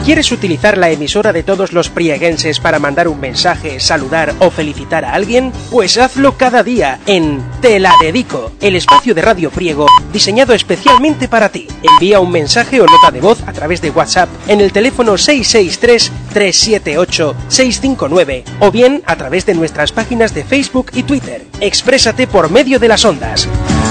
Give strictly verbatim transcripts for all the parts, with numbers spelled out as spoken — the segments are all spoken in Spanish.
¿Quieres utilizar la emisora de todos los prieguenses para mandar un mensaje, saludar o felicitar a alguien? Pues hazlo cada día en Te la Dedico, el espacio de Radio Priego diseñado especialmente para ti. Envía un mensaje o nota de voz a través de WhatsApp en el teléfono seis seis tres, tres siete ocho, seis cinco nueve o bien a través de nuestras páginas de Facebook y Twitter. Exprésate por medio de las ondas.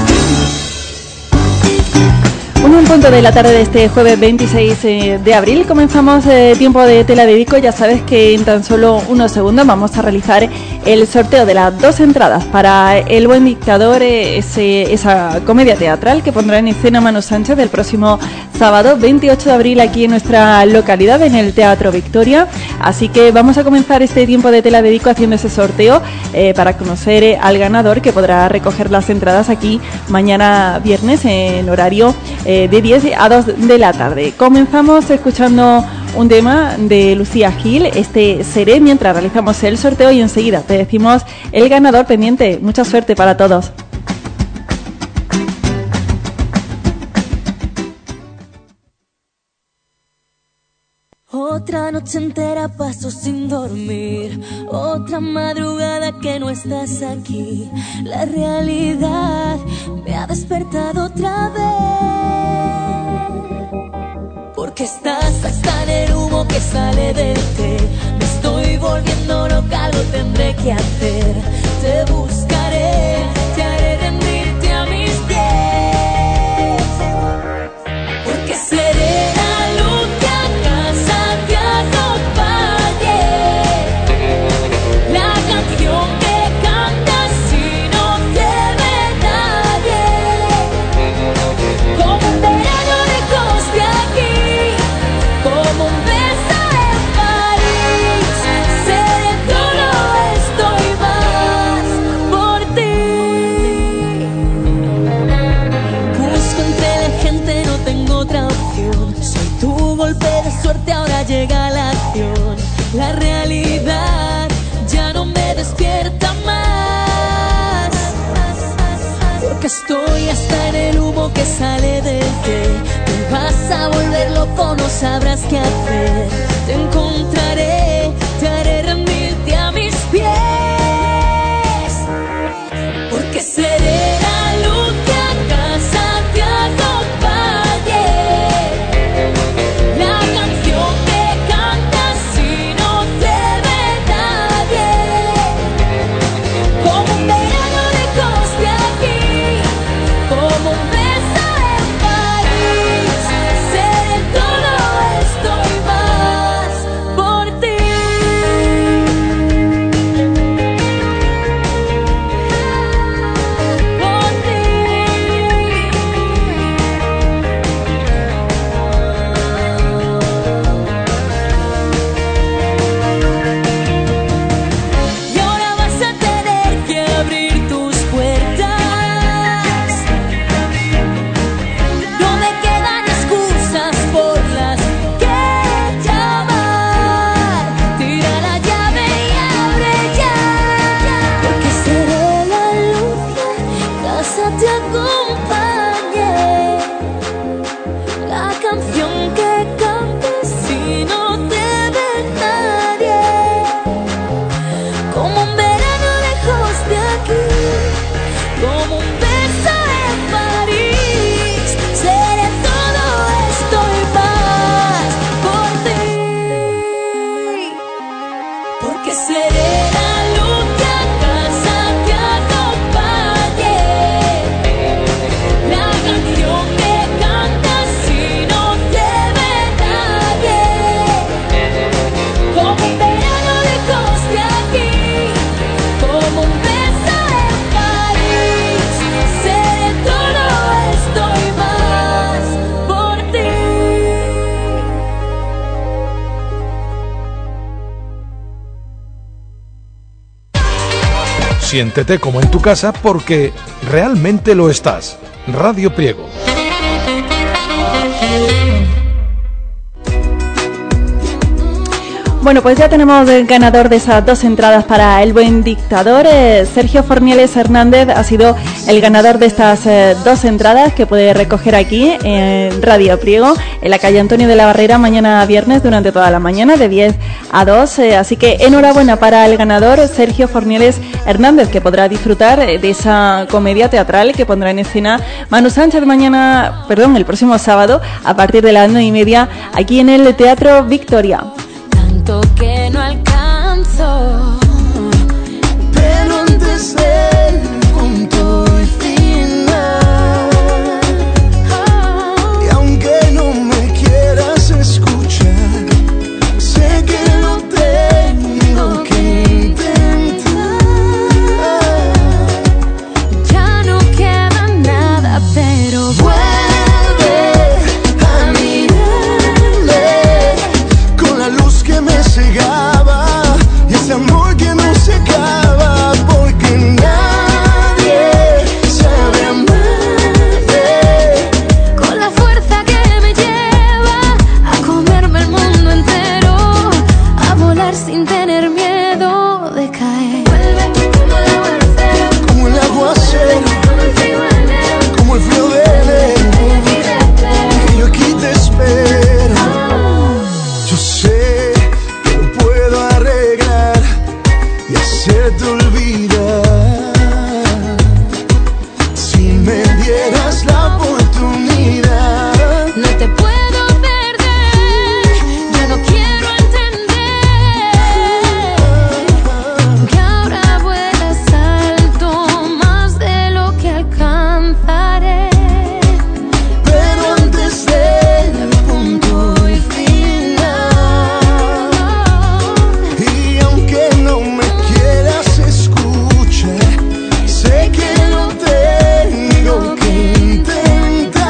Uno en punto de la tarde de este jueves veintiséis de abril comenzamos eh, tiempo de Te la Dedico. Ya sabes que en tan solo unos segundos vamos a realizar el sorteo de las dos entradas para El Buen Dictador, eh, ese, esa comedia teatral que pondrá en escena Manu Sánchez el próximo sábado veintiocho de abril aquí en nuestra localidad, en el Teatro Victoria. Así que vamos a comenzar este tiempo de Te la Dedico haciendo ese sorteo eh, para conocer eh, al ganador, que podrá recoger las entradas aquí mañana viernes en horario eh, de diez a dos de la tarde. Comenzamos escuchando un tema de Lucía Gil, este Seré, mientras realizamos el sorteo, y enseguida te decimos el ganador pendiente. Mucha suerte para todos. Otra noche entera paso sin dormir, otra madrugada que no estás aquí. La realidad me ha despertado otra vez, porque estás hasta en el humo que sale de ti. Me estoy volviendo loca, algo tendré que hacer. Te buscaré, te haré rendirte a mis pies, porque seré la luz que a casa te acompañe, la canción que cantas si no te ve nadie, como un verano lejos de aquí, como un beso en París. Seré todo esto y más por ti. Busco entre la gente, no tengo otra opción. Soy tu golpe de suerte, ahora llega la acción. La realidad ya no me despierta más, porque estoy hasta en el humo que sale de ti. Te vas a volver loco, no sabrás qué hacer. Te encontraré, te haré rendirte a mis pies, porque seré la luz que a casa te acompañe, la canción que cantas si no te ve nadie, como un verano lejos de aquí, como un beso en París. Seré todo esto y más por ti. Por ti. Y ahora vas a tener que abrir tus puertas. No me quedan excusas por las que llamar. Tira la llave y abre ya, porque seré la luz que a casa te acompañe, la canción que cantes si no te ve nadie, como un verano lejos de aquí, como un beso en París. Seré todo esto y más por ti, porque seré la luz que a casa te acompañe, la canción que cantas si no te ve nadie, como un verano lejos de aquí, como un beso en París. Seré todo esto y más por ti. Siéntete como en tu casa, porque realmente lo estás. Radio Priego. Bueno, pues ya tenemos el ganador de esas dos entradas para El Buen Dictador. Eh, Sergio Fornieles Hernández ha sido el ganador de estas eh, dos entradas que puede recoger aquí en Radio Priego, en la calle Antonio de la Barrera, mañana viernes durante toda la mañana de diez a dos. Eh, así que enhorabuena para el ganador Sergio Fornieles Hernández, que podrá disfrutar de esa comedia teatral que pondrá en escena Manu Sánchez mañana, perdón, el próximo sábado a partir de las nueve y media aquí en el Teatro Victoria. Que no alcanzo, pero antes del punto y final, oh. Y aunque no me quieras escuchar, sé que lo tengo que intentar. Ya no queda nada, pero vuelve a mirarme con la luz que me cegaba y ese amor que no se acaba, porque nadie sabe amarte con la fuerza que me lleva a comerme el mundo entero, a volar sin tener miedo de caer. Vuelve como el aguacero, como el aguacero, como el frío enero, como el frío de enero, que yo aquí te espero. Yo sé que lo puedo arreglar y hacerte olvidar si me dieras la oportunidad. no te puedo perder, ya no quiero entender que ahora vuelas alto más de lo que alcanzaré. Pero antes del punto y final, y aunque no me quieras escuchar, sé que lo tengo que intentar.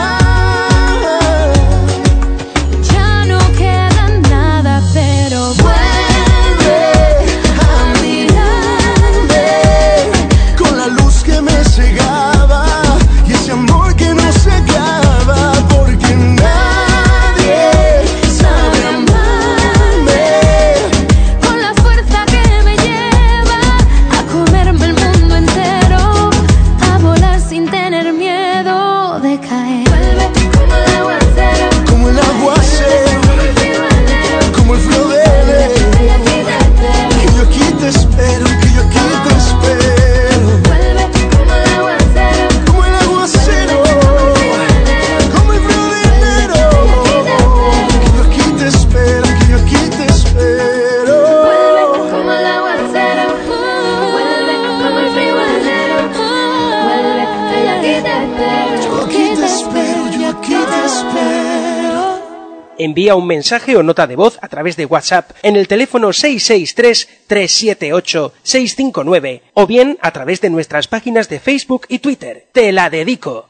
Ya no queda nada, pero Vuelve a mirarme con la luz que me cegaba y ese amor que no se acaba, porque nadie sabe amarme con la fuerza que me lleva a comerme el mundo entero, a volar sin tener miedo de caer. Vuelve como el aguacero, como el aguacero, como el frío enero, como el frío de enero, que yo aquí te espero. que yo aquí te espero, que yo aquí te espero, Vuelve como el aguacero, como el aguacero, como el frío de enero, que yo aquí te espero, que yo aquí te espero. vuelve como el aguacero, vuelve como el frío enero, vuelve que yo aquí te espero. Yo aquí te espero, yo aquí te espero. Envía un mensaje o nota de voz a través de WhatsApp en el teléfono seis seis tres, tres siete ocho, seis cinco nueve o bien a través de nuestras páginas de Facebook y Twitter. Te la dedico.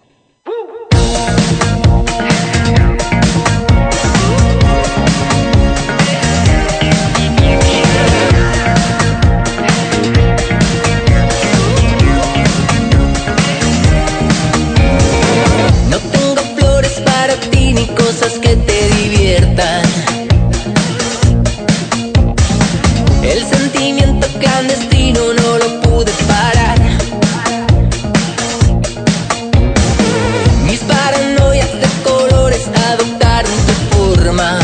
No tengo flores para ti ni cosas que te diviertan. El sentimiento clandestino no lo pude parar. Mis paranoias de colores adoptaron tu forma.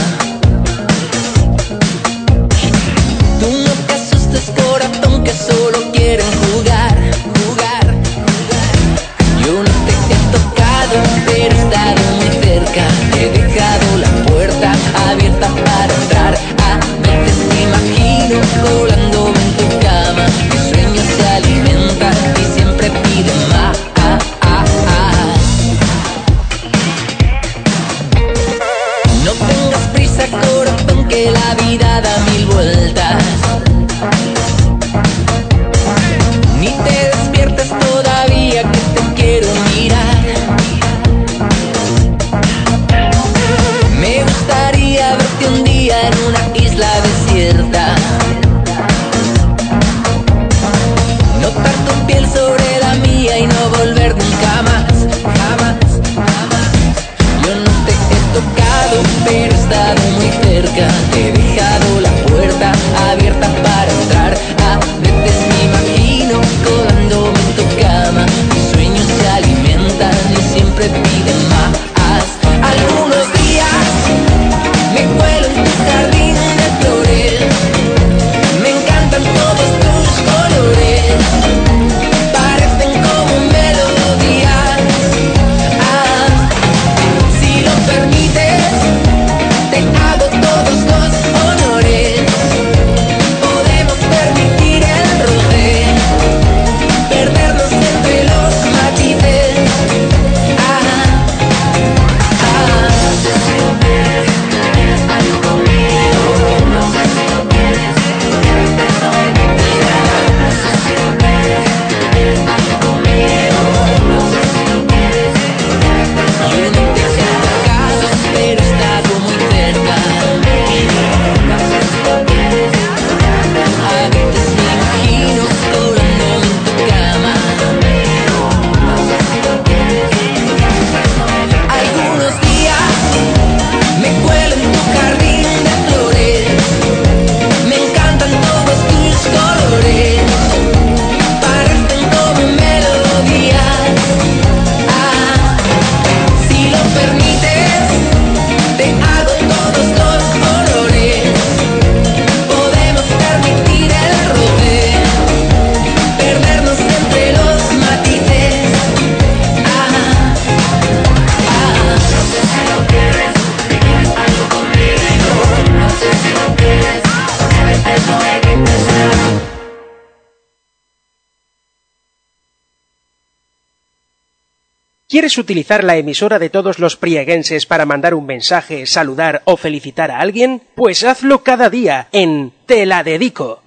Tú no te asustes, corazón, que solo quieren jugar, jugar, jugar. Yo no te he tocado, pero he estado muy cerca. He dejado la puerta abierta para entrar. A veces me imagino colándome en tu cama. Mis sueños se alimentan y siempre piden más. No tengas prisa, corazón, que la vida da mil vueltas. Ni te despiertes todavía, que te quiero mirar. Me gustaría verte un día en una isla desierta. Notar tu piel sobre la mía y no volver nunca más, jamás, jamás. Yo no te he tocado, pero he estado muy cerca. Te he dejado la puerta ¿Quieres utilizar la emisora de todos los prieguenses para mandar un mensaje, saludar o felicitar a alguien? Pues hazlo cada día en Te la dedico.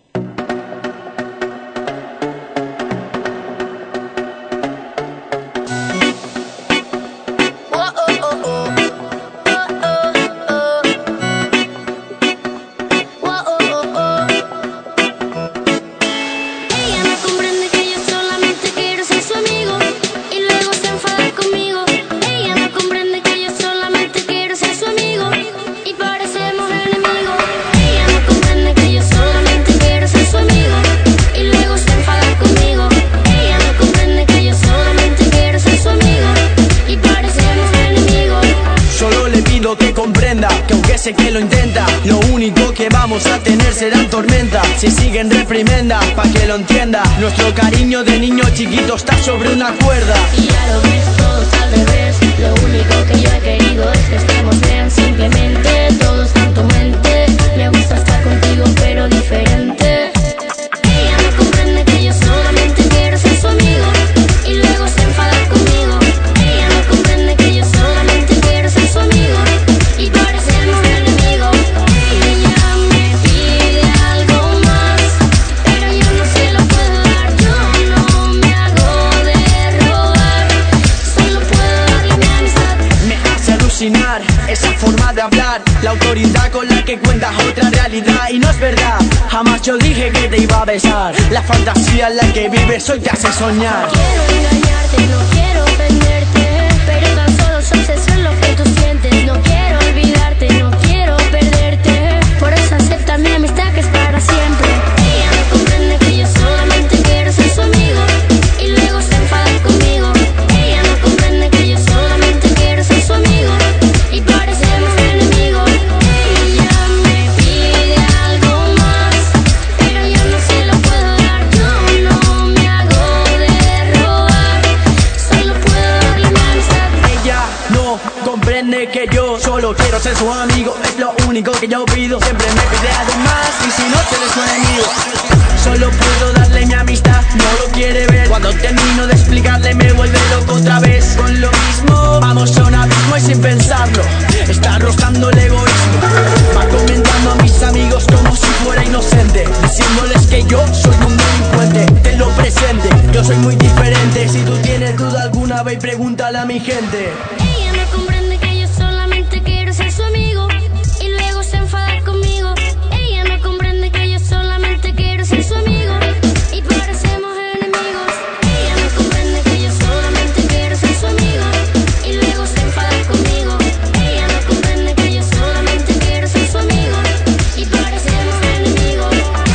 Sé que lo intenta, lo único que vamos a tener serán tormentas. Si siguen reprimenda, pa' que lo entienda. Nuestro cariño de niño chiquito está sobre una cuerda. Y ya lo ves, todos al revés. Lo único que yo he querido es que estemos bien. Simplemente todo está en tu mente. Me gusta estar contigo pero diferente. Ella no comprende que yo solamente quiero ser su amigo y luego se enfada conmigo. Ella no comprende que yo solamente quiero ser su amigo y parecemos enemigos. Ella me pide algo más, pero yo no se lo puedo dar. Yo no me hago de robar, solo puedo darle mi amistad. Me hace alucinar esa forma de hablar, la autoridad con la que cuentas otra realidad. Y no es verdad, jamás yo dije que te iba a besar. La fantasía en la que vives hoy te hace soñar. No quiero engañarte, no quiero ofenderte, pero tan solo su obsesión lo que tú sientes. No quiero olvidarte, no quiero perderte, por eso acepta mi amistad que es para siempre. Ella no comprende que yo solamente quiero ser su amigo y luego se enfada conmigo. Ella no comprende que yo solamente quiero ser su amigo y parecemos enemigos. Ella me pide algo más, pero yo no se lo puedo dar. Yo no me hago de robar, solo puedo darle mi amistad. Ella no comprende que yo solo quiero ser su amigo. Es lo único que yo pido. Siempre me pide algo más y si no eres su enemigo. Solo puedo darle mi amistad, no lo quiere ver. Cuando termino de explicarle me vuelve loco otra vez. Con lo mismo, vamos a un abismo y sin pensarlo está rozando el egoísmo. Va comentando a mis amigos como si fuera inocente, diciéndoles que yo soy un delincuente. Ten lo presente, yo soy muy diferente. Si tú tienes duda alguna, ve y pregúntale a mi gente. Ella no comprende que yo solamente quiero ser su amigo y luego se enfada conmigo. Ella no comprende que yo solamente quiero ser su amigo y parecemos enemigos. Ella no comprende que yo solamente quiero ser su amigo y luego se enfada conmigo. Ella no comprende que yo solamente quiero ser su amigo y parecemos enemigos.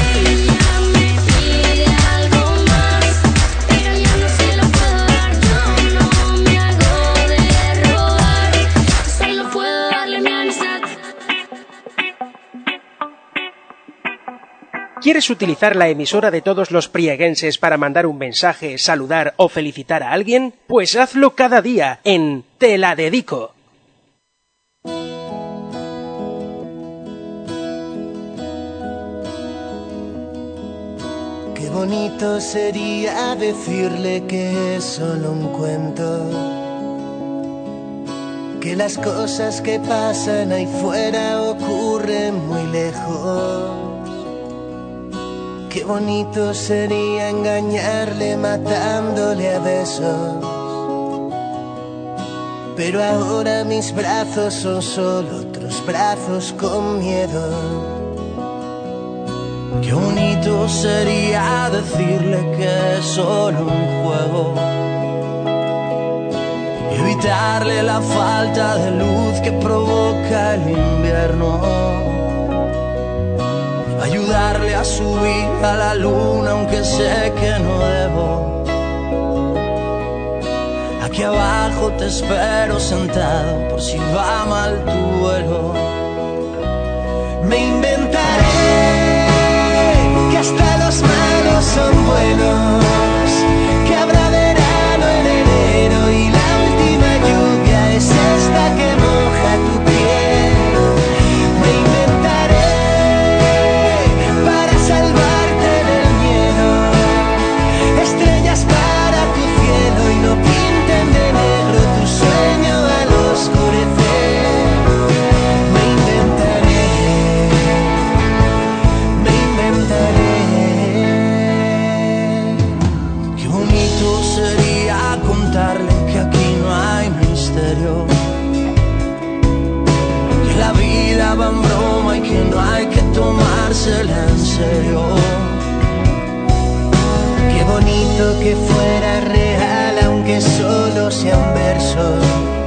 Ella me pide algo más, pero yo no se lo puedo dar. Yo no me hago de robar, solo puedo darle mi amistad. ¿Quieres utilizar la emisora de todos los prieguenses para mandar un mensaje, saludar o felicitar a alguien? Pues hazlo cada día en Te la dedico. Qué bonito sería decirle que es solo un cuento, que las cosas que pasan ahí fuera ocurren muy lejos. Qué bonito sería engañarle matándole a besos, pero ahora mis brazos son solo otros brazos con miedo. Qué bonito sería decirle que es solo un juego y evitarle la falta de luz que provoca el invierno. Ayudarle a subir a la luna aunque sé que no debo. Aquí abajo te espero sentado por si va mal tu vuelo. Me inventaré que hasta los malos son buenos, que habrá verano en enero y la última lluvia es esta que moja tu piel. Me inventaré para salvarte del miedo estrellas para tu cielo y no pinten de negro va en broma y que no hay que tomársela en serio. Qué bonito que fuera real, aunque solo sean versos,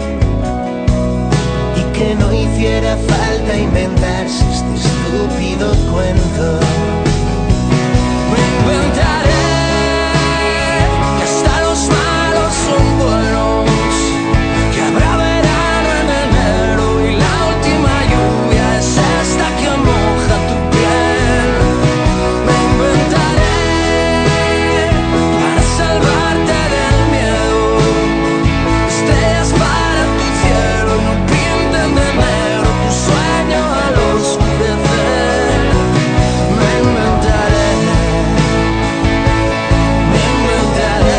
y que no hiciera falta inventarse este estúpido cuento. Me inventaré que hasta los malos son buenos, que habrá verano en enero y la última lluvia es esta que moja tu piel. Me inventaré para salvarte del miedo estrellas para tu cielo y no pinten de negro tu sueño al oscurecer. Me inventaré, me inventaré.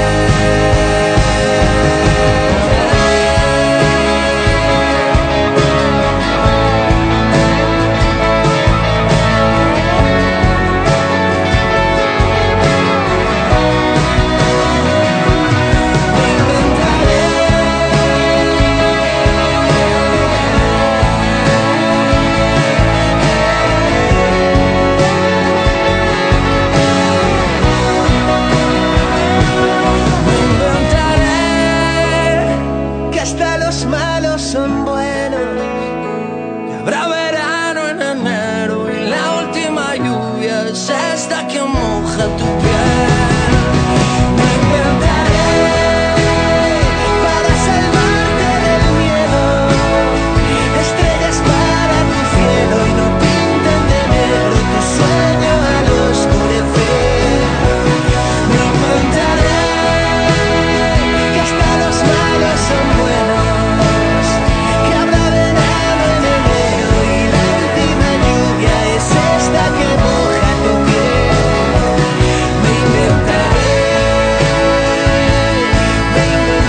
Me inventaré que hasta los malos son buenos, que habrá verano en enero y la última lluvia es esta que moja tu piel. Me inventaré para salvarte del miedo estrellas para tu cielo y no pinten de negro tu sueño al oscurecer. Me inventaré que hasta los malos son buenos, que habrá verano en enero y la última lluvia es esta que moja tu piel. Me inventaré, me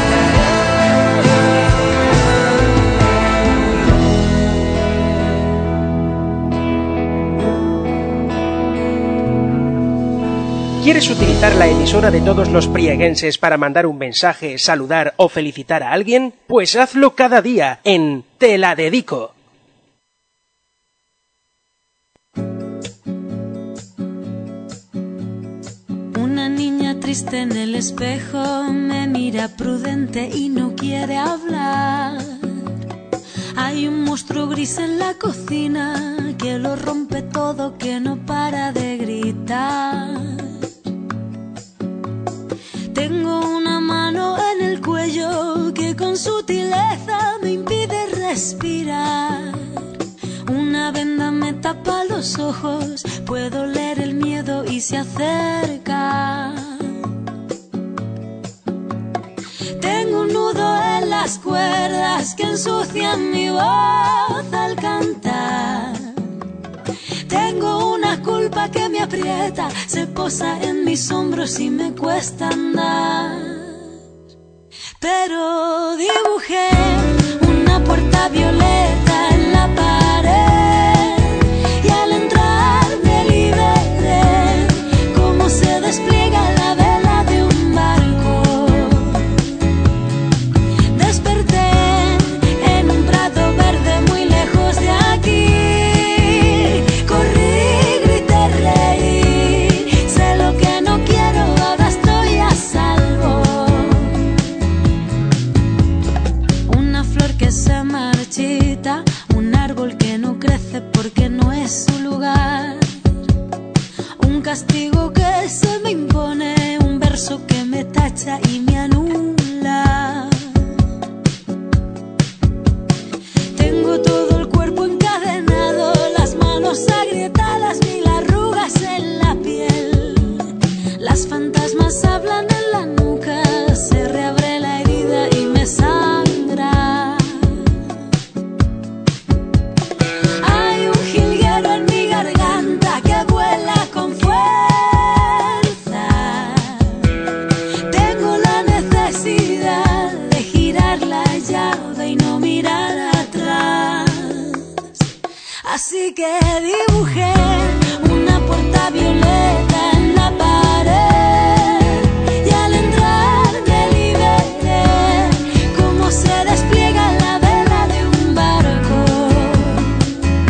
¿Quieres utilizar la emisora de todos los prieguenses para mandar un mensaje, saludar o felicitar a alguien? Pues hazlo cada día en Te la Dedico. Una niña triste en el espejo me mira prudente y no quiere hablar. Hay un monstruo gris en la cocina que lo rompe todo, que no para de gritar. Tengo una mano en el cuello que con sutileza me impide respirar. Una venda me tapa los ojos, puedo leer el miedo y se acerca. Tengo un nudo en las cuerdas que ensucian mi voz al cantar. Tengo una culpa que me aprieta, se posa en mis hombros y me cuesta andar. Pero dibujé una puerta violeta en la pared y al entrar me liberé, como se despliega la vela de un barco. Desperté en un prado verde muy lejos de aquí. Corrí, grité, reí, sé lo que no quiero, ahora estoy a salvo. Una flor que se marchita, un árbol que no crece porque no es su lugar. Un castigo que se me impone, un verso que me tacha y me anula. Tengo todo el cuerpo encadenado, las manos agrietadas, mil arrugas en la piel. Las fantasmas hablan en la nuca, se reabre la herida y me sangra. Hay un jilguero en mi garganta que vuela con fuerza. Tengo la necesidad de girar la llave y no mirar atrás. Así que dibujé una puerta violeta en la pared y al entrar me liberé, como se despliega la vela de un barco.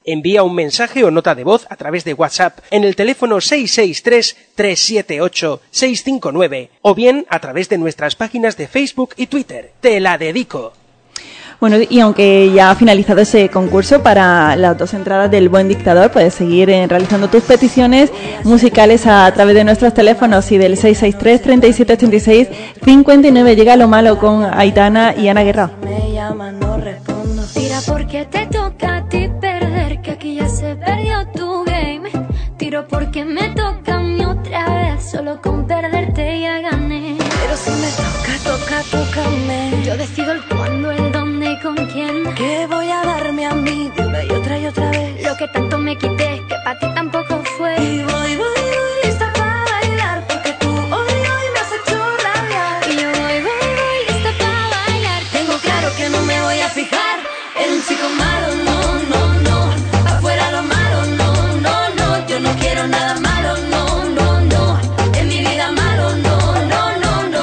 Envía un mensaje o nota de voz a través de WhatsApp en el teléfono seis seis tres, tres siete ocho, seis cinco nueve o bien a través de nuestras páginas de Facebook y Twitter. Te la dedico. Bueno, y aunque ya ha finalizado ese concurso para las dos entradas del Buen Dictador, puedes seguir eh, realizando tus peticiones musicales a, a través de nuestros teléfonos y del seis seis tres, treinta y siete ochenta y seis, cincuenta y nueve. Llega Lo Malo con Aitana y Ana Guerra. Me llama, no respondo. Tira porque te toca a ti perder, que aquí ya se perdió tu game. Tiro porque me toca a mí otra vez, solo con perderte ya gané. Pero si me toca, toca, tócame. Yo decido el cuándo, el dónde y con quién. ¿Qué voy a darme a mí de una y otra y otra vez? Lo que tanto me quité, que para ti tampoco fue. Y voy, voy, voy, lista para bailar, porque tú hoy, hoy me has hecho rabiar. Y yo voy, voy, voy, lista para bailar. Tengo claro que no me voy a fijar en un chico malo, no, no, no. Afuera lo malo, no, no, no. Yo no quiero nada malo, no, no, no. En mi vida malo, no, no, no, no.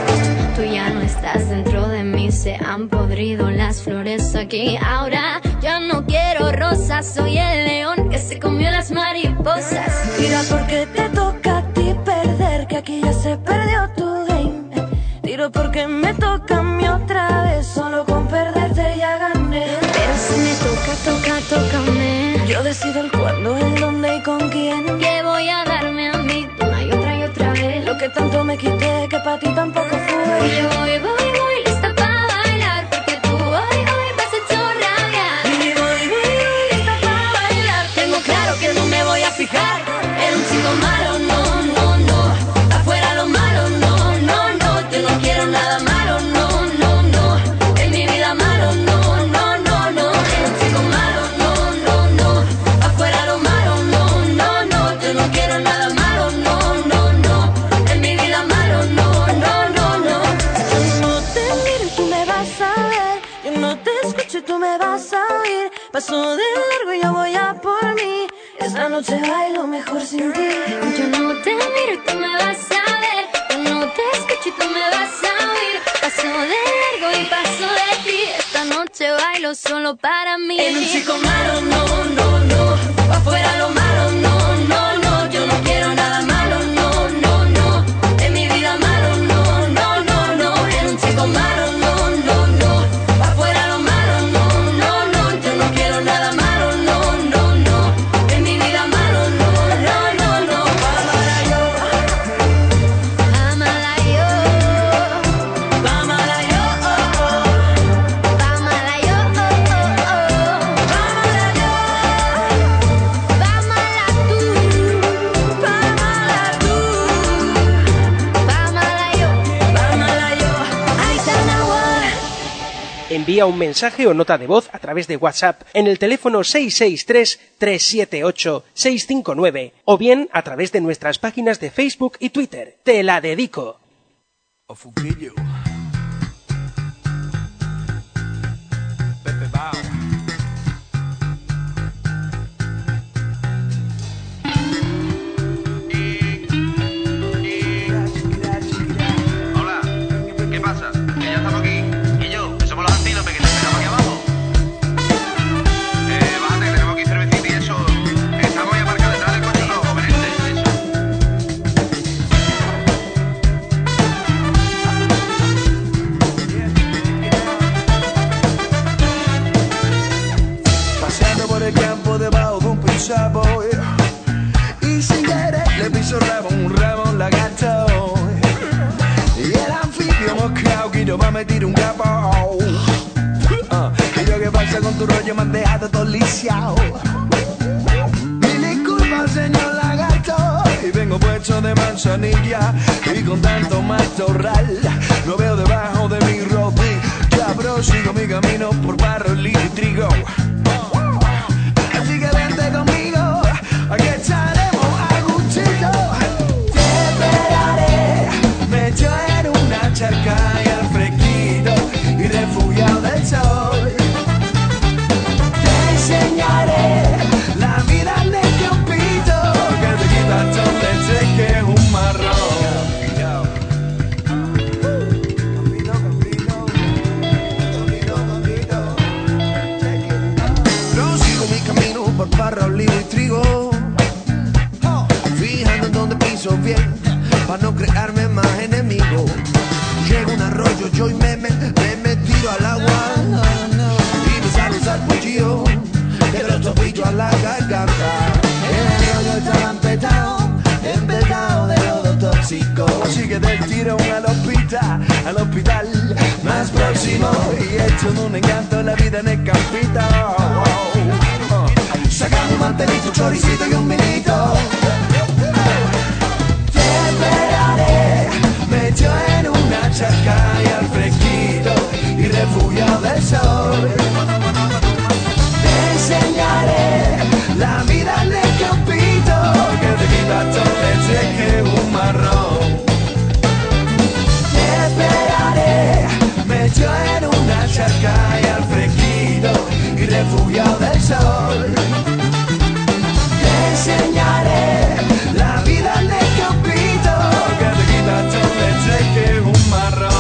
Tú ya no estás dentro de mí, se han podrido las flores aquí. Ahora ya no quiero rosas, soy el león que se comió las mariposas. Tira porque te toca a ti perder, que aquí ya se perdió tu game. Tiro porque me toca a mí otra vez, solo con perderte ya gané. Pero si me toca, toca, tócame. Yo decido el cuándo, el dónde y con quién. Que voy a darme a mí una y otra y otra vez. Lo que tanto me quité, que para ti tampoco fue. Y yo voy, voy, voy, lista para bailar, porque tú hoy, hoy me has hecho rabiar. Y voy, voy, voy, lista para bailar. Tengo claro que no me voy a fijar en un chico malo, no, no, no. Afuera lo malo, no, no, no. Yo no quiero nada malo, no, no, no. En mi vida malo, no, no, no, no. En un chico malo, no, no, no. Afuera lo malo, no, no, no. Yo no quiero nada malo, no, no, no. En mi vida malo, no, no, no, no. Yo no te miro y tú me vas a ver. Yo no te escucho y tú me vas a oír. Paso de largo y yo voy a por mí. Esta noche bailo mejor sin ti. Yo no te miro y tú me vas a ver. Yo no te escucho y tú me vas a oír. Paso de largo y paso de ti. Esta noche bailo solo para mí. En un chico malo, no, no, no. Afuera lo malo, no, no, no. Yo no quiero nada malo, no, no, no. En mi vida malo, no, no, no, no. En un chico malo, no, no, no. Afuera lo malo, no, no, no. Yo no quiero nada malo, no, no, no. En mi vida malo, no, no, no, no. Vámala yo, vámala yo, vámala yo, oh, oh. Vámala yo, oh, oh, oh. Vámala yo, vámala tú, vámala tú, vámala yo, vámala yo. Aitana War. Envía un mensaje o nota de voz a través de WhatsApp en el teléfono seis seis tres, tres siete ocho, seis cinco nueve o bien a través de nuestras páginas de Facebook y Twitter. Te la dedico. A Fuquillo. Pepe Bao. Hola, ¿qué pasa? Que ya estamos aquí. Y yo, que somos los antílopes que te esperamos aquí abajo. Eh, bájate, que tenemos aquí cervecita y eso. Estamos ya marcados detrás del coche rojo, vente, eso. Paseando por el campo debajo de un pisapo, y sin querer le piso Ramón, un Ramón lagarto. Y el anfibio moscao que yo me metí un capo. Ah, y yo, ¿qué pasa con tu rollo? Me han dejado todo lisiado. Mil disculpas, señor lagarto, y vengo puesto de manzanilla, y con tanto matorral lo veo debajo de mi rodilla. Ya prosigo mi camino por barro, lino y trigo. Así que vente conmigo, aquí estaremos a gustito. Te esperaré, metido en una charca y al fresquito, y refugiado del sol. Te enseñaré la vida en el campito, que te quita todo leche que es un marrón. Campito, campito, campito, campito. del tirón al hospital, al hospital más próximo y hecho un encanto la vida en el campito. Sacamos un mantelito, choricito y un vinito. Te esperaré, metido en una charca y al fresquito y refugiado del sol. Te enseñaré la vida en el campito que te quita todo el cheque un marrón. Te esperaré, metido en una charca y al fresquito y refugiado del sol. Te enseñaré la vida en el campito que te quita todo el cheque un marrón.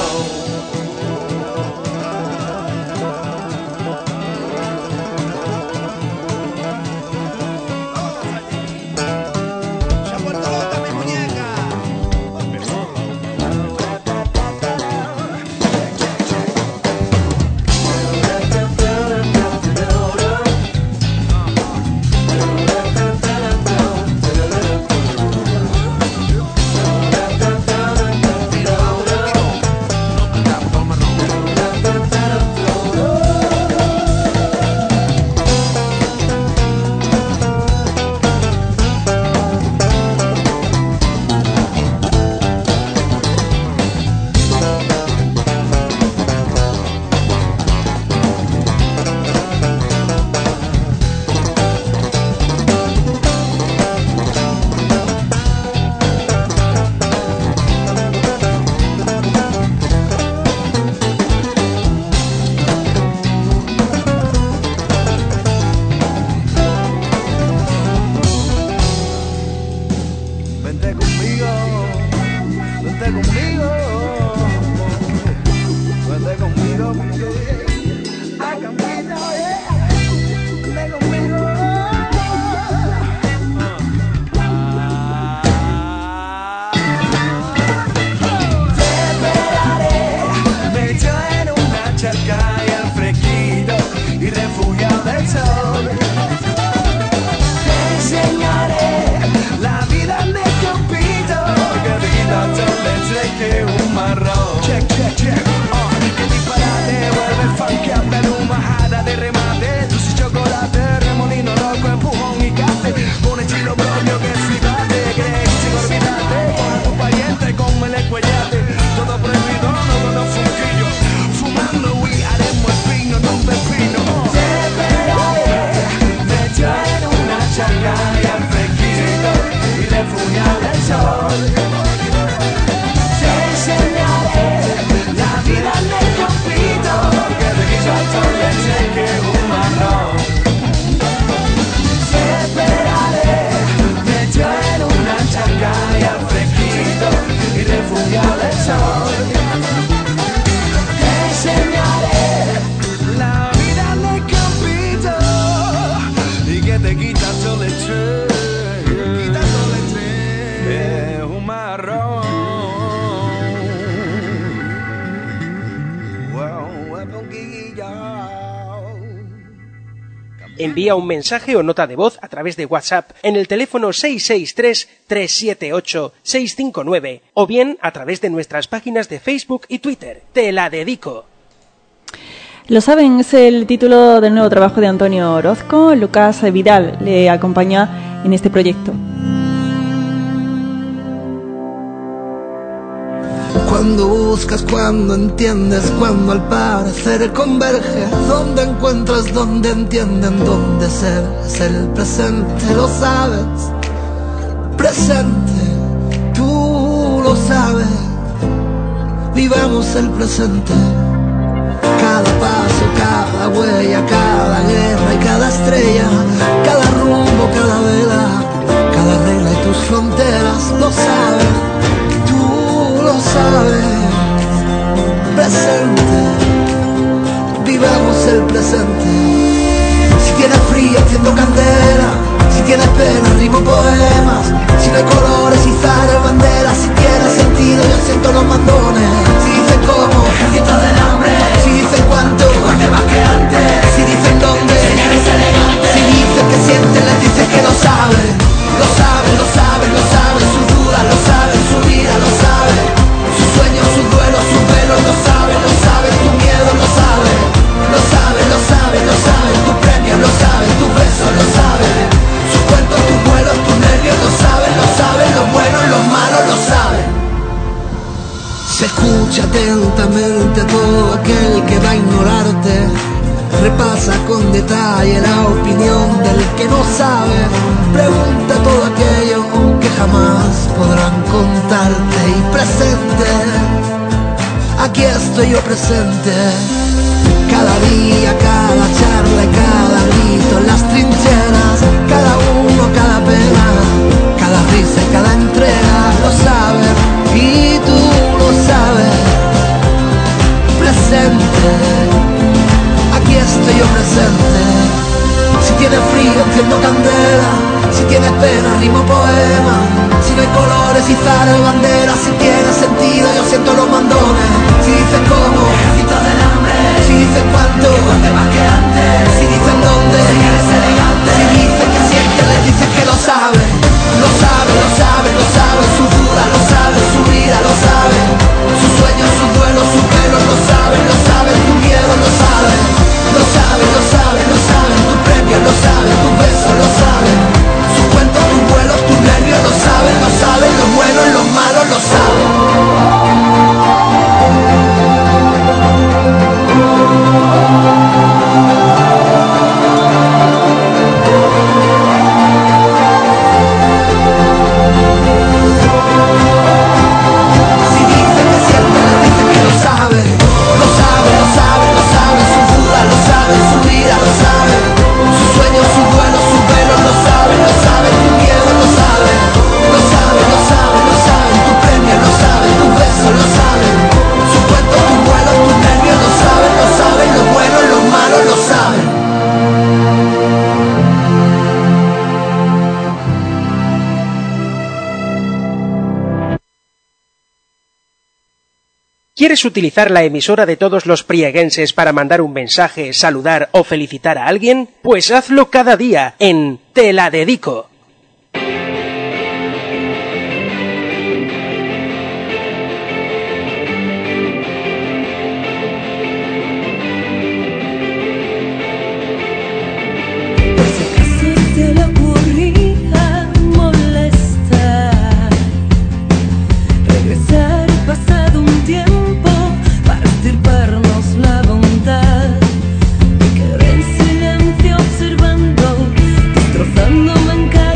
Envía un mensaje o nota de voz a través de WhatsApp en el teléfono seis seis tres, tres siete ocho, seis cinco nueve o bien a través de nuestras páginas de Facebook y Twitter. Te la dedico. Lo saben, es el título del nuevo trabajo de Antonio Orozco. Lucas Vidal le acompaña en este proyecto. Cuando buscas, cuando entiendes, cuando al parecer converge, donde encuentras, donde entienden, donde ser es el presente, lo sabes, presente, tú lo sabes, vivamos el presente, cada paso, cada huella, cada guerra y cada estrella, cada rumbo, cada vela, cada regla y tus fronteras, lo sabes, lo sabes, presente, vivamos el presente. Si tienes frío, enciendo candela. Si tienes pena, rimo poemas. Si no hay colores, izar banderas. Si tiene sentido, yo siento los mandones. Si dicen cómo, ejército del hambre. Si dicen cuánto, porque más que antes. Si dicen dónde, señales elegantes. Si dicen que sienten, les dicen que lo saben. Lo saben, lo saben, lo saben. Sus dudas lo saben, su vida lo saben. Se escucha atentamente a todo aquel que va a ignorarte. Repasa con detalle la opinión del que no sabe. Pregunta todo aquello que jamás podrán contarte. Y presente, aquí estoy yo presente. Cada día, cada charla y cada grito en las trincheras. Cada uno, cada pena, cada risa y cada entrega. Lo sabe y tú lo sabes. Presente, aquí estoy yo presente. Si tienes frío enciendo candela. Si tienes pena rimo poema. Si no hay colores y zares y banderas. Si tiene sentido yo siento los mandones. Si dices cómo, ejército del hambre. Si dices cuánto, que más que antes. Si dicen dónde, si eres elegante. Si dices que sientes, les dices que lo sabes. Lo sabe, lo sabe, lo sabe. Su duda lo sabe, su vida lo sabe. Sus sueños, sus duelos, sus pelos lo saben, lo saben. Tu miedo lo sabe. Lo sabe, lo sabe, lo sabe. Tu premio lo sabe, tus besos lo saben. Sus cuentos, tus vuelos, tus nervios lo saben, lo saben. Los buenos, los malos lo saben. ¿Quieres utilizar la emisora de todos los prieguenses para mandar un mensaje, saludar o felicitar a alguien? Pues hazlo cada día en Te la Dedico. Observando, destrozándome en cada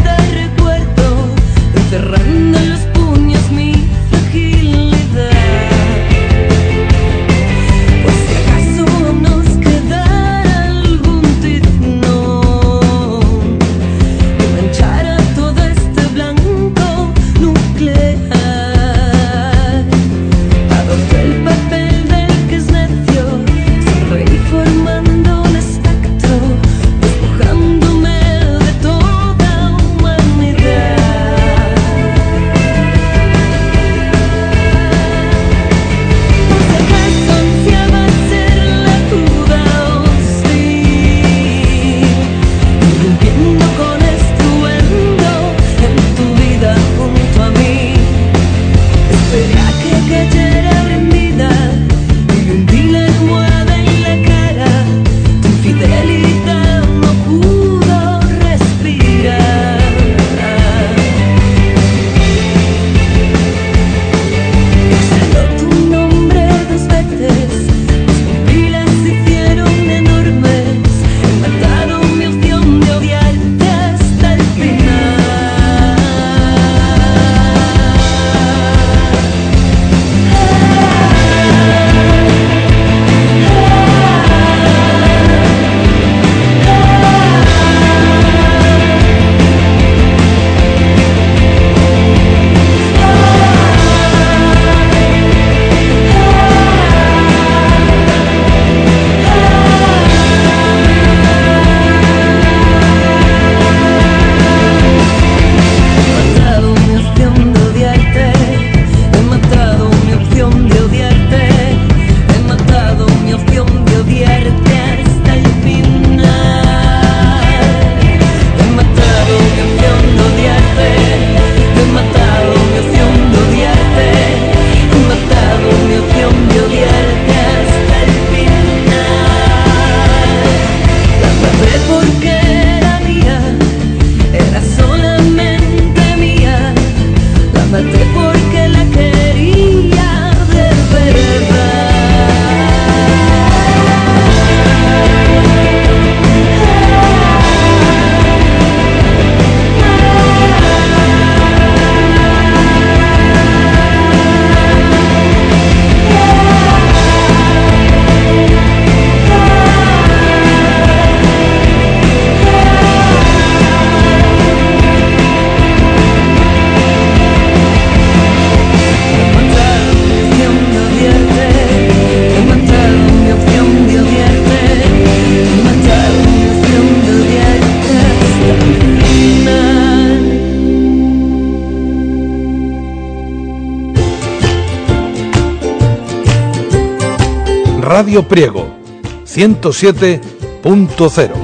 Radio Priego ciento siete punto cero.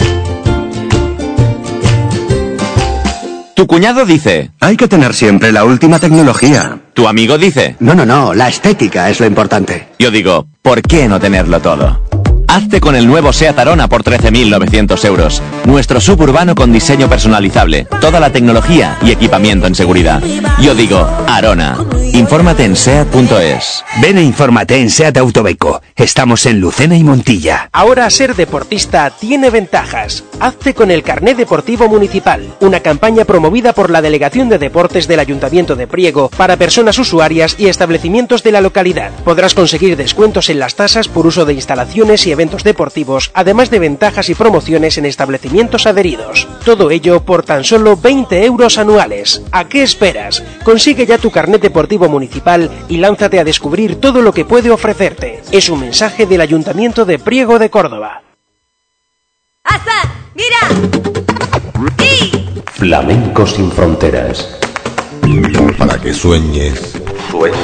Tu cuñado dice: hay que tener siempre la última tecnología. Tu amigo dice: no, no, no, la estética es lo importante. Yo digo: ¿por qué no tenerlo todo? Hazte con el nuevo SEAT Arona por trece mil novecientos euros. Nuestro suburbano con diseño personalizable, toda la tecnología y equipamiento en seguridad. Yo digo: Arona. Infórmate en seat punto es. Ven e infórmate en SEAT Autobeco. Estamos en Lucena y Montilla. Ahora ser deportista tiene ventajas. Hazte con el Carné Deportivo Municipal, una campaña promovida por la Delegación de Deportes del Ayuntamiento de Priego para personas usuarias y establecimientos de la localidad. Podrás conseguir descuentos en las tasas por uso de instalaciones y eventos deportivos, además de ventajas y promociones en establecimientos adheridos. Todo ello por tan solo veinte euros anuales. ¿A qué esperas? Consigue ya tu carnet deportivo municipal y lánzate a descubrir todo lo que puede ofrecerte. Es un mensaje del Ayuntamiento de Priego de Córdoba. ¡Hassan! ¡Mira! ¡Sí! Flamenco sin fronteras. Para que sueñes. Sueño.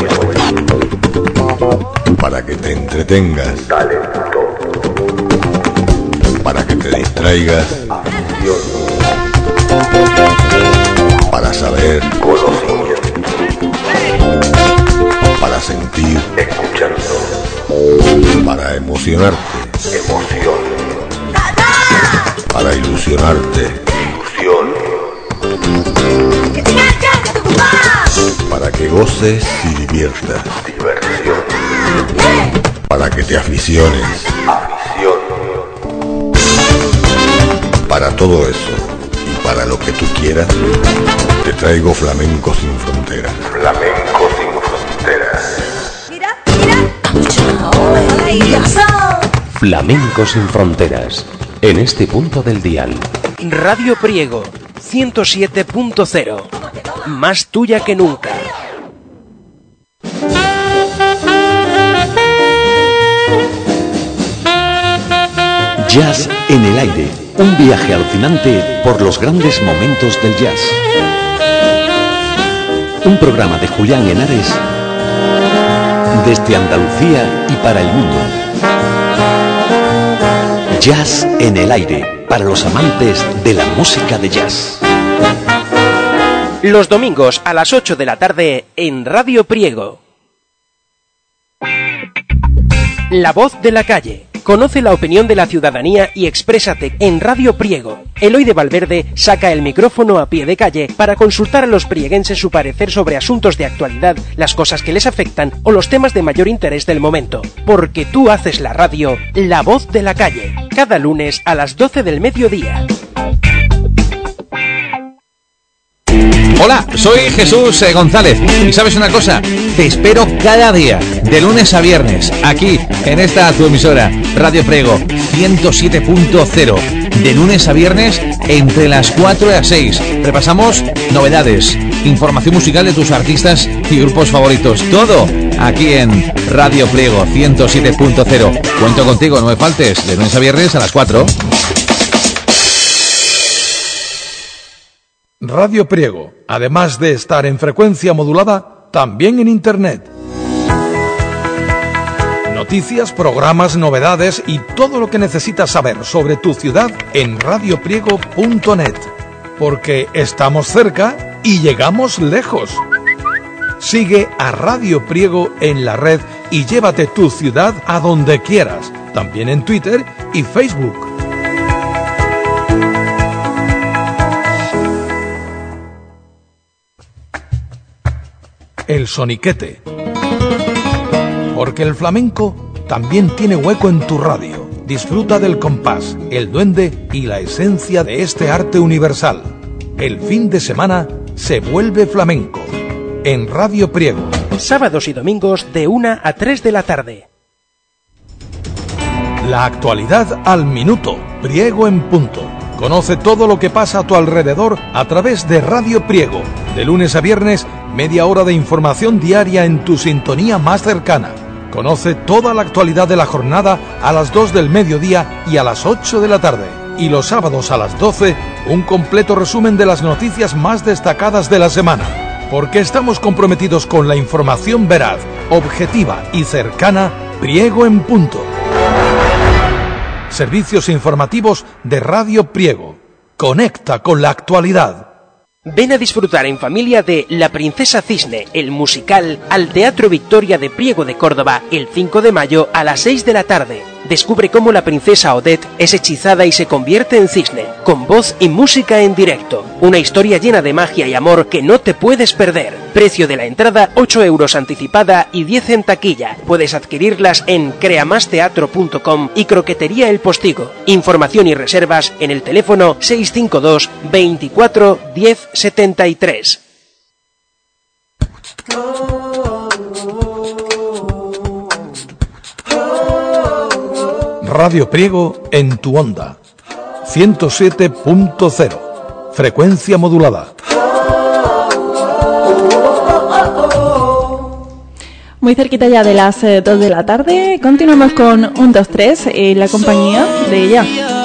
Para que te entretengas. Talento. Para que te distraigas. Acción. Para saber. Conocimiento. Para sentir. Escuchando. Para emocionarte. Emoción. Para ilusionarte. Ilusión. Para que goces y diviertas. Diversión. Para que te aficiones. Afición. Para todo eso y para lo que tú quieras, te traigo Flamenco sin fronteras. Flamenco sin fronteras. Mira, mira. Flamenco sin fronteras. En este punto del dial. Radio Priego ciento siete punto cero. Más tuya que nunca. Jazz en el aire. Un viaje alucinante por los grandes momentos del jazz. Un programa de Julián Henares desde Andalucía y para el mundo. Jazz en el aire, para los amantes de la música de jazz. Los domingos a las ocho de la tarde en Radio Priego. La voz de la calle. Conoce la opinión de la ciudadanía y exprésate en Radio Priego. Eloy de Valverde saca el micrófono a pie de calle para consultar a los prieguenses su parecer sobre asuntos de actualidad, las cosas que les afectan o los temas de mayor interés del momento. Porque tú haces la radio, La Voz de la Calle, cada lunes a las doce del mediodía. Hola, soy Jesús eh, González y ¿sabes una cosa? Te espero cada día, de lunes a viernes, aquí, en esta tu emisora, Radio Priego ciento siete punto cero, de lunes a viernes entre las cuatro y las seis. Repasamos novedades, información musical de tus artistas y grupos favoritos, todo aquí en Radio Priego ciento siete punto cero. Cuento contigo, no me faltes, de lunes a viernes a las cuatro. Radio Priego, además de estar en frecuencia modulada, también en Internet. Noticias, programas, novedades y todo lo que necesitas saber sobre tu ciudad en radio priego punto net. Porque estamos cerca y llegamos lejos. Sigue a Radio Priego en la red y llévate tu ciudad a donde quieras, también en Twitter y Facebook. El soniquete. Porque el flamenco también tiene hueco en tu radio. Disfruta del compás, el duende y la esencia de este arte universal. El fin de semana se vuelve flamenco. En Radio Priego. Sábados y domingos de una a tres de la tarde. La actualidad al minuto. Priego en punto. Conoce todo lo que pasa a tu alrededor a través de Radio Priego. De lunes a viernes, media hora de información diaria en tu sintonía más cercana. Conoce toda la actualidad de la jornada a las dos del mediodía y a las ocho de la tarde. Y los sábados a las doce, un completo resumen de las noticias más destacadas de la semana. Porque estamos comprometidos con la información veraz, objetiva y cercana Priego en punto. Servicios informativos de Radio Priego. Conecta con la actualidad. Ven a disfrutar en familia de La Princesa Cisne, el musical, al Teatro Victoria de Priego de Córdoba el cinco de mayo a las seis de la tarde. Descubre cómo la princesa Odette es hechizada y se convierte en cisne, con voz y música en directo. Una historia llena de magia y amor que no te puedes perder. Precio de la entrada ocho euros anticipada y diez en taquilla. Puedes adquirirlas en creamasteatro punto com y Croquetería El Postigo. Información y reservas en el teléfono seis cinco dos veinticuatro diez setenta y tres. Radio Priego en tu onda. ciento siete punto cero. Frecuencia modulada. Muy cerquita ya de las eh, dos de la tarde. Continuamos con un, dos, tres en la compañía de ella.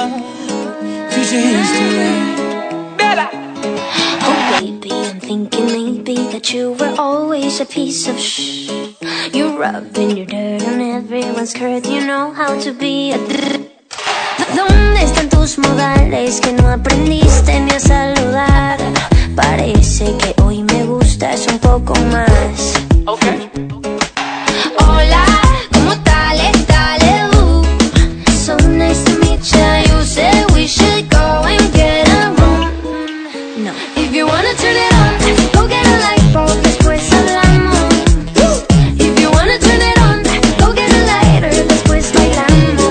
You were always a piece of shh. You're rubbing your dirt on everyone's skirt. You know how to be a drrr. ¿Dónde están tus modales que no aprendiste ni a saludar? Parece que hoy me gustas un poco más. Okay. Hola, ¿cómo tal? Dale, uh. So nice to meet ya. You said we should go and get a room. No. If you wanna turn it on, go get a light bulb, después hablamos. If you wanna turn it on, go get a lighter, después bailamos.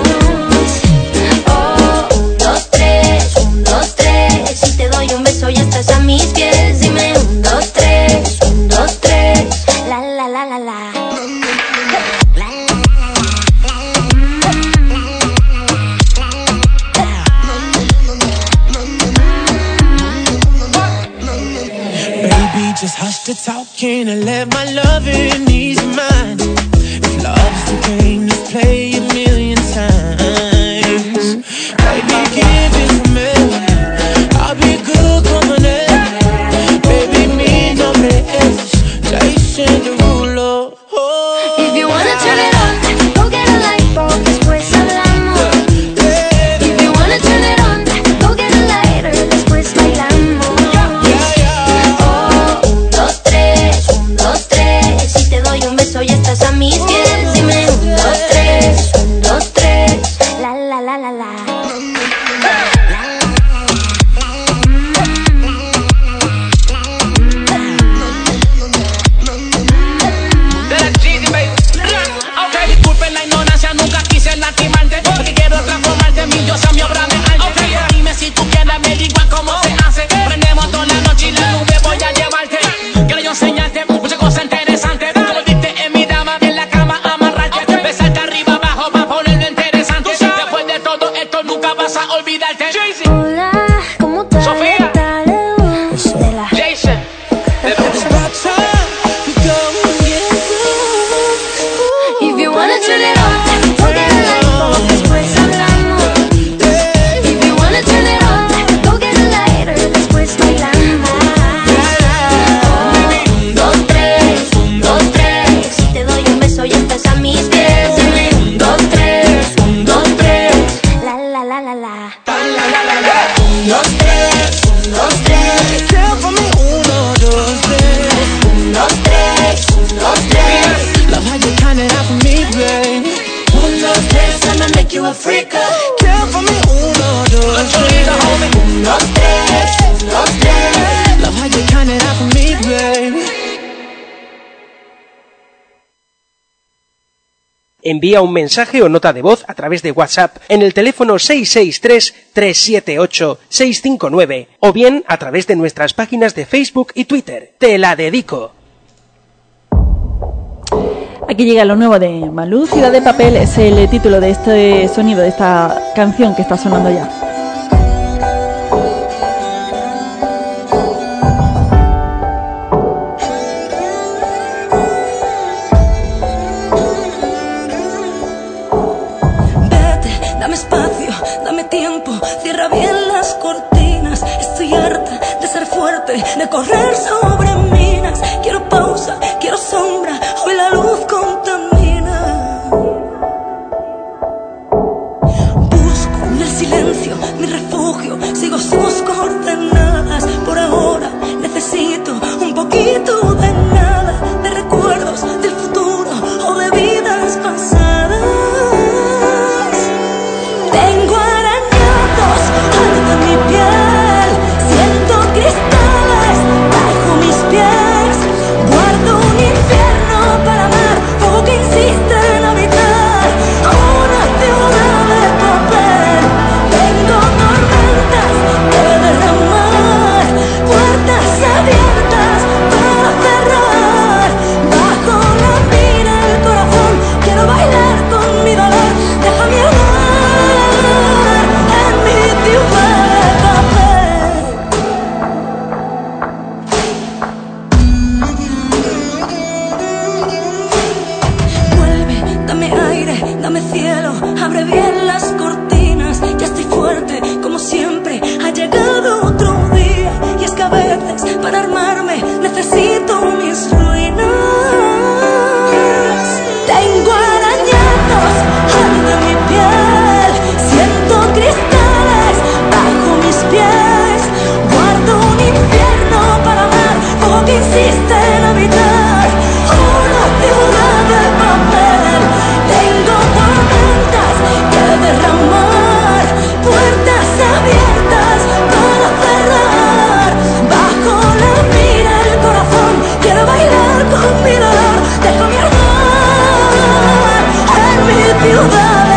Oh, un, dos, tres, un, dos, tres. Si te doy un beso ya estás a mis pies. Dime un, dos, tres, un, dos, tres. La, la, la, la, la. Just hush the talking and let my loving ease your mind. If love's the game, let's play a million times. Baby, give it to me. I'll be good coming in. Baby, mi nombre es Jason Derulo. Oh. If you wanna turn it on, go get a light bulb, después hablamos. If you wanna turn it on, go get a lighter, después bailamos. Hoy estás a mis pies, dime un, dos, tres, un, dos, tres, la, la, la, la, la. Ok, disculpen la ignorancia, nunca quise lastimarte, porque quiero transformarte en mi diosa, mi obra de arte. Okay, dime si tú quieres, me digo cómo se hace. Prendemos toda la noche y la nube voy a llevarte. Quiero yo enseñarte muchas cosas interesantes. Vas a olvidarte. Hola, ¿cómo tal? Sofía. Dale, uh, Jason. If you wanna turn it on, go get a light bulb, después hablamos. If you wanna turn it on, go get a lighter, después bailamos. Un, dos, tres, un, dos, tres. Si te doy un beso ya estás a mis pies. Un, dos, tres, un, dos, tres. La, la, la, la, la. Un, dos, tres, un, dos, tres. Tell for me uno, dos, tres. Un, dos, tres, un, dos, tres. Love how you count it out for me, babe. Un, dos, tres, I'ma make you a freak. Tell for me uno, dos, tres. Un, dos, tres, un, dos, tres. Love how you count it out for me, babe. Envía un mensaje o nota de voz a través de WhatsApp en el teléfono seis seis tres, tres siete ocho, seis cinco nueve o bien a través de nuestras páginas de Facebook y Twitter. Te la dedico. Aquí llega lo nuevo de Malú, Ciudad de Papel, es el título de este sonido, de esta canción que está sonando ya. Dame espacio, dame tiempo, cierra bien las cortinas. Estoy harta de ser fuerte, de correr sobre minas. Quiero pausa, quiero sombra, hoy la luz contamina. cielo, abre bien las cortinas. Ya estoy fuerte, como siempre. Ha llegado otro día. Y es que a veces, para armarme, necesito mis ruinas. Tengo arañazos de mi piel. Siento cristales bajo mis pies. Guardo un infierno para amar. Fuego que insiste en habitar una ciudad de papel. Tengo tormentas que derramar, puertas abiertas para cerrar. Bajo la mira el corazón, quiero bailar con mi dolor. Déjame armar en mi ciudad de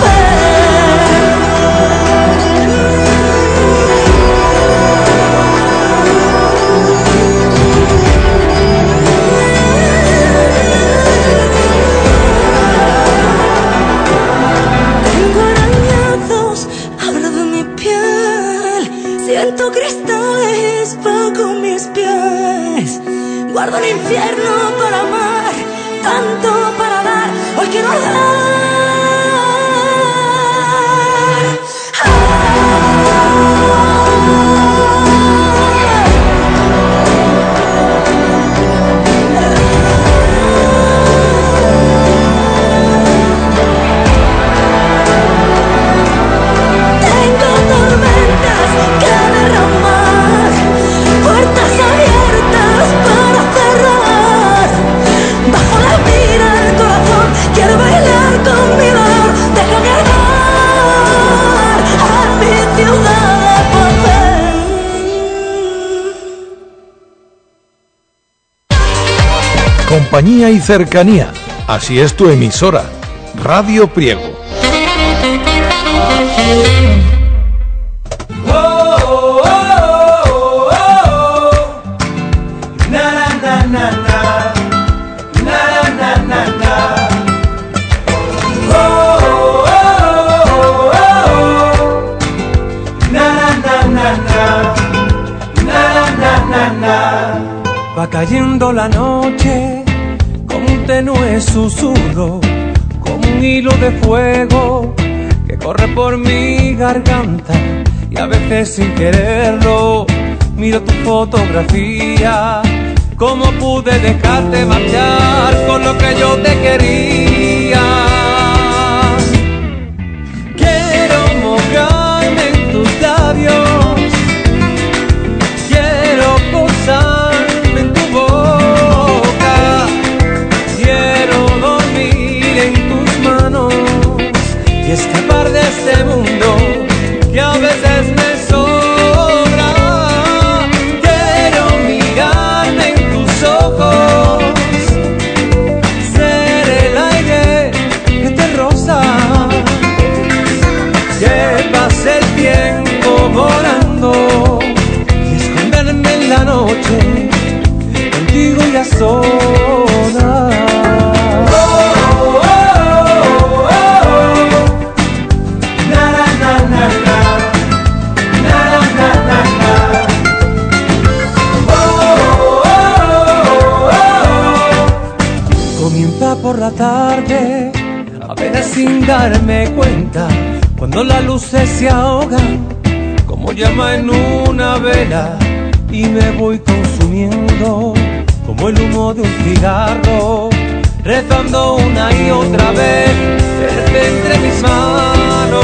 siento cristales bajo mis pies. Guardo un infierno para amar, tanto para dar. Hoy quiero dar. Tengo tormentas que derramar, puertas abiertas para cerrar. Bajo la mira el corazón, quiero bailar con mi dolor. Déjame armar a mi ciudad de papel. Compañía y cercanía. Así es tu emisora. Radio Priego. Va cayendo la noche como un tenue susurro, como un hilo de fuego que corre por mi garganta. Y a veces sin quererlo miro tu fotografía. ¿Cómo pude dejarte marchar con lo que yo te quería? Quiero mojarme en tus labios, quiero posarme en tu boca, quiero dormir en tus manos y escapar de este mundo que a veces me sobra. Quiero mirarme en tus ojos, ser el aire que te roza, que pase el tiempo volando y esconderme en la noche contigo y a solas. Comienza por la tarde, apenas sin darme cuenta, cuando las luces se ahogan como llama en una vela, y me voy consumiendo como el humo de un cigarro, rezando una y otra vez verte entre mis manos.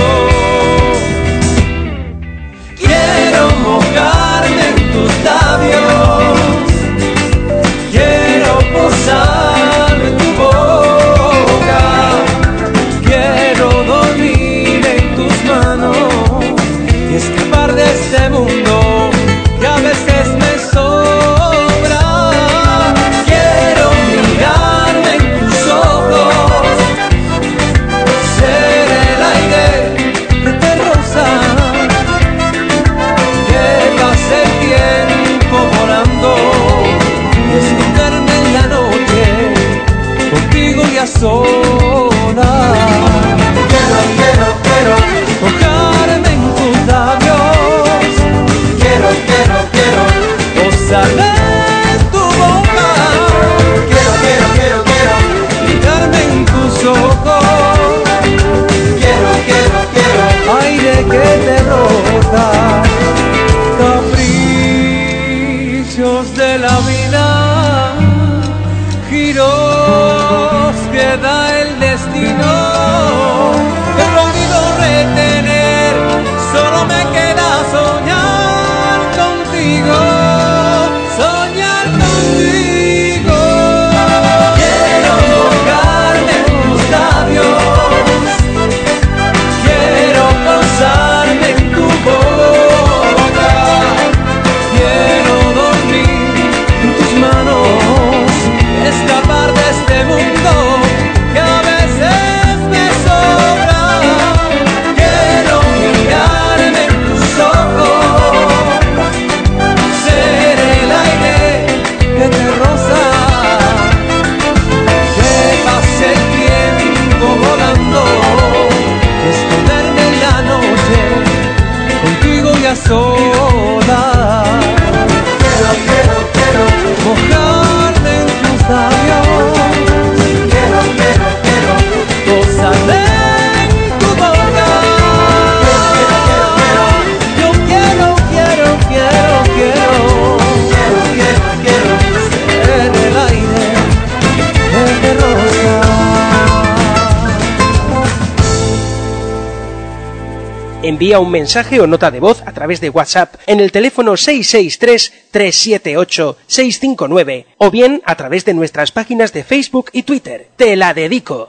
Quiero mojarme en tus labios, quiero posarme en tu boca, quiero dormir en tus manos y escapar de este mundo que a veces me sobra. Quiero mirarme en tus ojos, ser el aire que te roza, que pase el tiempo volando y esconderme en la noche contigo y a solas. Quiero, quiero, quiero mojarme en tus labios, quiero, quiero, quiero posarme en tu boca, quiero, quiero, quiero, quiero mirarme en tus ojos, Envía un mensaje o nota de voz a través de WhatsApp en el teléfono seis seis tres, tres siete ocho, seis cinco nueve o bien a través de nuestras páginas de Facebook y Twitter. Te la dedico.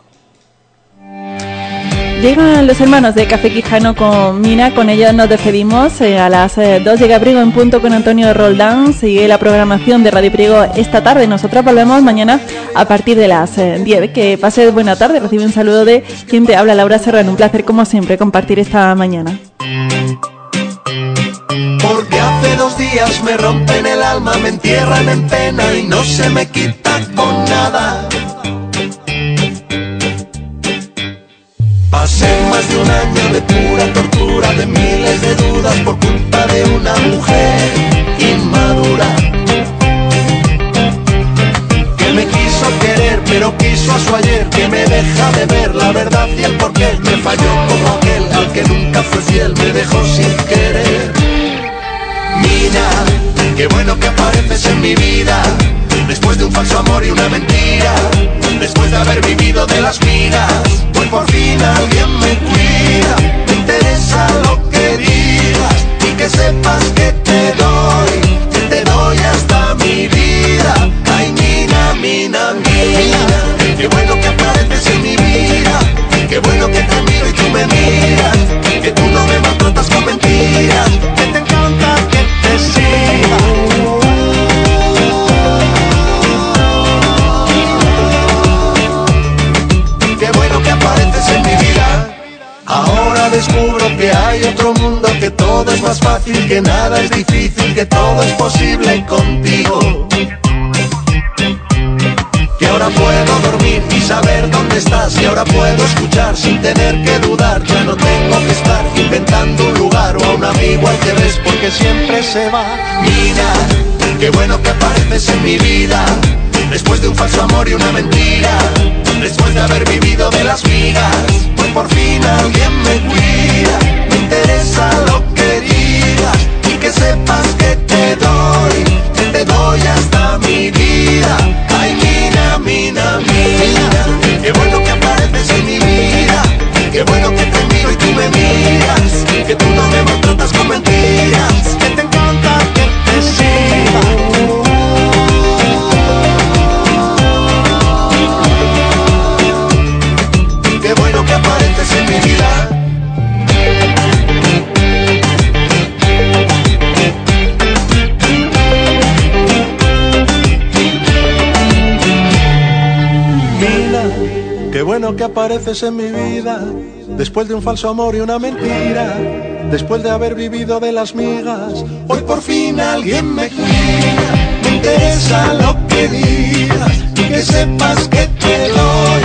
Llegan los hermanos de Café Quijano con Mina, con ellos nos despedimos. Eh, a las eh, dos llega Priego en punto con Antonio Roldán. Sigue la programación de Radio Priego esta tarde. Nosotros volvemos mañana a partir de las eh, diez. Que pases buena tarde. Recibe un saludo de quien te habla, Laura Serrano. Un placer como siempre compartir esta mañana. Porque hace dos días me rompen el alma, me entierran en pena y no se me quita con nada. Pasé más de un año de pura tortura, de miles de dudas por culpa de una mujer inmadura que me quiso querer pero quiso a su ayer, que me deja de ver la verdad y el porqué. Me falló como aquel al que nunca fue fiel, me dejó sin querer. Mina, qué bueno que apareces en mi vida, después de un falso amor y una mentira, después de haber vivido de las migas. Hoy por fin alguien me cuida, me interesa lo que digas y que sepas que te doy, que te doy hasta mi vida. Ay, Mina, Mina, Mina, qué bueno que apareces en mi vida, qué bueno que te miro y tú me miras, que tú no me maltratas con mentiras, que te encanta que te siga. Ahora descubro que hay otro mundo, que todo es más fácil, que nada es difícil, que todo es posible contigo. Que ahora puedo dormir y saber dónde estás, que ahora puedo escuchar sin tener que dudar. Ya no tengo que estar inventando un lugar o a un amigo al que ves porque siempre se va. Mira, qué bueno que apareces en mi vida, después de un falso amor y una mentira, después de haber vivido de las migas. Hoy por fin alguien me cuida, me interesa lo que digas y que sepas que te doy, que te doy hasta mi vida. Ay, Mina, Mina, Mina, qué bueno que apareces en mi vida, qué bueno que te miro y tú me miras, que tú no me maltratas con mentiras, que te encanta que te siga. En mi vida, Mina, qué bueno que apareces en mi vida, después de un falso amor y una mentira, después de haber vivido de las migas. Hoy por fin alguien me cuida, me interesa lo que digas y que sepas que te doy,